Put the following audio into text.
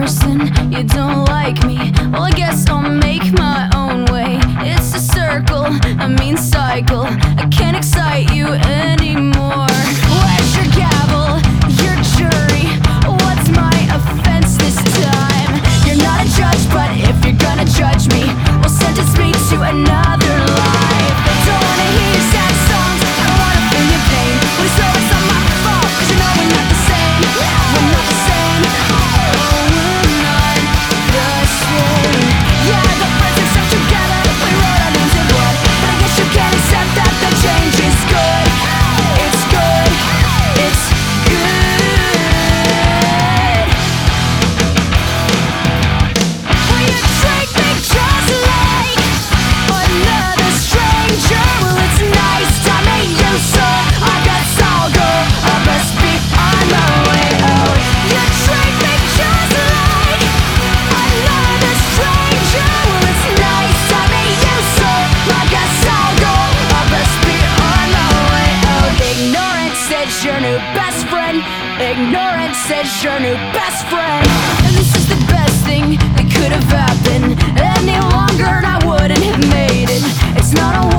person, you don't like me. Well, I guess I'll make my own way. It's a circle, a mean cycle. I can't excite you anymore. Where's your gavel, your jury? What's my offense this time? You're not a judge, but if you're gonna judge me, well, sentence me to another life. Don't wanna hear your sad songs, I don't wanna feel your pain. But it's always not my fault, 'cause you know we're not the same. We're not the same. Oh, we're not the same. Yeah, I got friends who stuck together, we wrote our names in blood. But I guess you can't accept that the change is good. It's good. It's good. Will you treat me just like another stranger? Well, it's nice to meet you, so I guess I'll go. I must be on my way out. You treat me just like another stranger. Well, it's nice to meet you, so I guess I'll go. I must be on my way out. Ignorance is your new best friend. Ignorance is your new best friend. And this is the best thing that could have happened. Any longer and I wouldn't have made it. It's not a